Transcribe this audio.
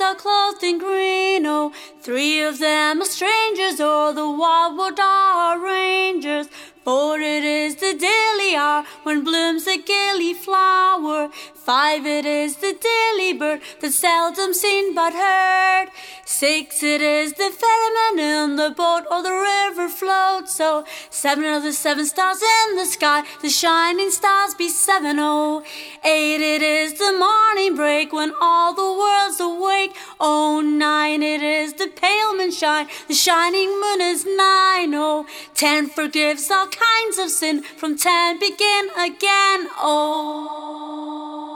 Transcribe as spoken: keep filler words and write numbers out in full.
all clothed in green, oh. Three of them are strangers, o'er the wildwood are rangers. Four it is the dilly hour, when blooms the gilly flower. Five it is the dilly bird, that's seldom seen but heard. Six it is the ferryman in the boat, or the river floats. So seven are the seven stars in the sky, the shining stars be seven, oh. Eight it is the morning break, when all the world's awake. Oh, nine it is the pale moonshine, the shining moon is nine, oh. Ten forgives all kinds of sin, from ten begin again, oh.